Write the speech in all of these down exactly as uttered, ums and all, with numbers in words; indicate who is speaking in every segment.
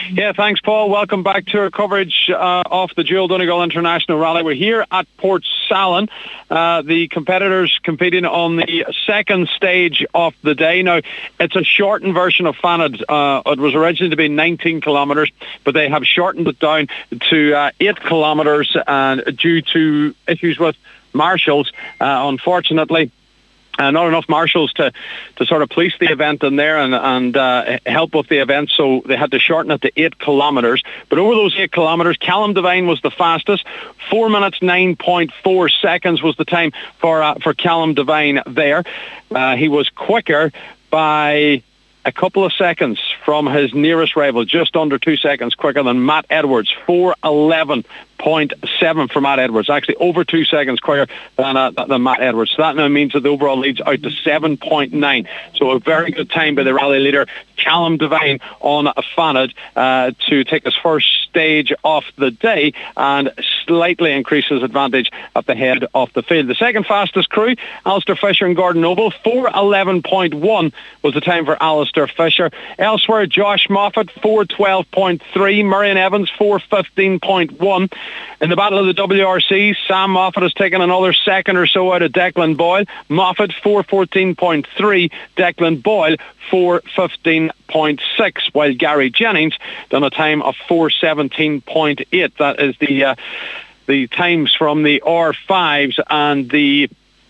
Speaker 1: Yeah, thanks, Paul. Welcome back to our coverage uh, of the Dual Donegal International Rally. We're here at Port Salin. Uh, the competitors competing on the second stage of the day. Now, it's a shortened version of Fanad. Uh, it was originally to be nineteen kilometres, but they have shortened it down to uh, eight kilometres uh, due to issues with marshals, uh, unfortunately. Uh, not enough marshals to, to sort of police the event in there and, and uh, help with the event, so they had to shorten it to eight kilometres. But over those eight kilometres, Callum Devine was the fastest. Four minutes, nine point four seconds was the time for uh, for Callum Devine there. Uh, he was quicker by a couple of seconds from his nearest rival, just under two seconds quicker than Matt Edwards. four eleven point seven for Matt Edwards, actually over two seconds quicker than, uh, than Matt Edwards. So that now means that the overall lead's out to seven point nine. So a very good time by the rally leader, Callum Devine, on Fanad uh, to take his first stage of the day and slightly increase his advantage at the head of the field. The second fastest crew, Alistair Fisher and Gordon Noble, four eleven point one was the time for Alistair Fisher. Elsewhere, Josh Moffat, four twelve point three. Marion Evans, four fifteen point one. In the Battle of the W R C, Sam Moffat has taken another second or so out of Declan Boyle. Moffat, four fourteen point three. Declan Boyle, four fifteen point six, while Gary Jennings done a time of four seventeen point eight. That is the uh, the times from the R fives and the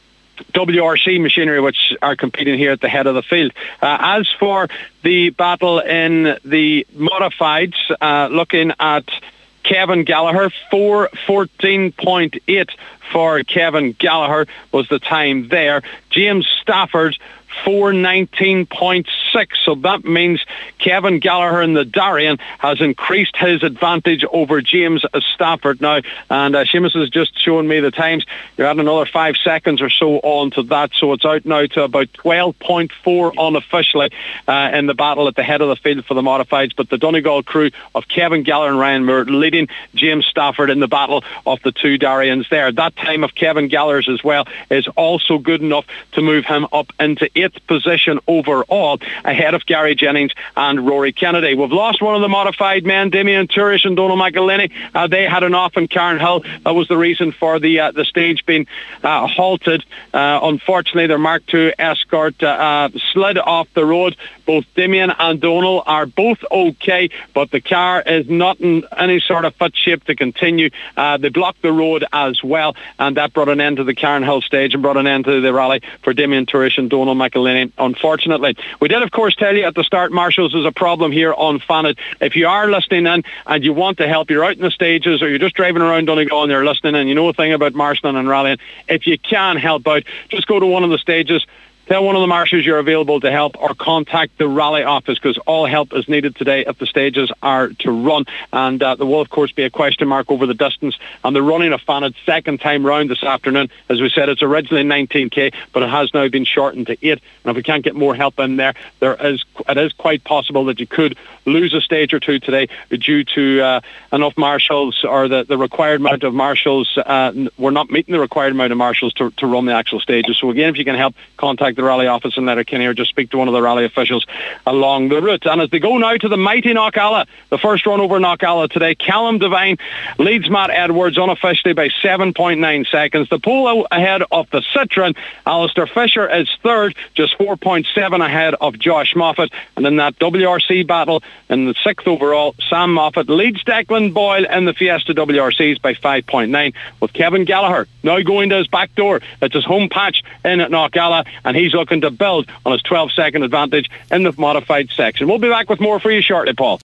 Speaker 1: W R C machinery, which are competing here at the head of the field. Uh, as for the battle in the modifieds, uh, looking at Kevin Gallagher, four fourteen point eight for Kevin Gallagher was the time there. James Stafford, four nineteen point six. So that means Kevin Gallagher in the Darien has increased his advantage over James Stafford now. And uh, Seamus has just shown me the times. You're adding another five seconds or so on to that. So it's out now to about twelve point four unofficially uh, in the battle at the head of the field for the modifieds. But the Donegal crew of Kevin Gallagher and Ryan Moore leading James Stafford in the battle of the two Darians there. That time of Kevin Gallagher's as well is also good enough to move him up into eighth position overall, ahead of Gary Jennings and Rory Kennedy. We've lost one of the modified men, Damien Turish and Donal McElhinney. Uh, they had an off in Carnhill. That was the reason for the uh, the stage being uh, halted. Uh, unfortunately, their Mark two Escort uh, uh, slid off the road. Both Damien and Donal are both okay, but the car is not in any sort of fit shape to continue. Uh, they blocked the road as well, and that brought an end to the Carnhill stage and brought an end to the rally for Damien Turish and Donal McElhinney, unfortunately. We did, of course, tell you at the start, marshals is a problem here on Fanad. If you are listening in and you want to help, you're out in the stages or you're just driving around Donegal and you're listening and you know a thing about marshalling and rallying, if you can help out, just go to one of the stages, tell one of the marshals you're available to help, or contact the rally office, because all help is needed today if the stages are to run. And uh, there will, of course, be a question mark over the distance and the running of Fanad second time round this afternoon. As we said, it's originally nineteen K, but it has now been shortened to eight. And if we can't get more help in there, there is it is quite possible that you could lose a stage or two today due to uh, enough marshals, or the, the required amount of marshals. Uh, we're not meeting the required amount of marshals to, to run the actual stages. So again, if you can help, contact the rally office in Letterkenny, or just speak to one of the rally officials along the route. And as they go now to the mighty Knockalla, the first run over Knockalla today, Callum Devine leads Matt Edwards unofficially by seven point nine seconds. The pole ahead of the Citroen. Alistair Fisher is third, just four point seven ahead of Josh Moffat. And in that W R C battle, in the sixth overall, Sam Moffat leads Declan Boyle in the Fiesta W R Cs by five point nine, with Kevin Gallagher now going to his back door. It's his home patch in Knockalla, and he's looking to build on his twelve second advantage in the modified section. We'll be back with more for you shortly, Paul.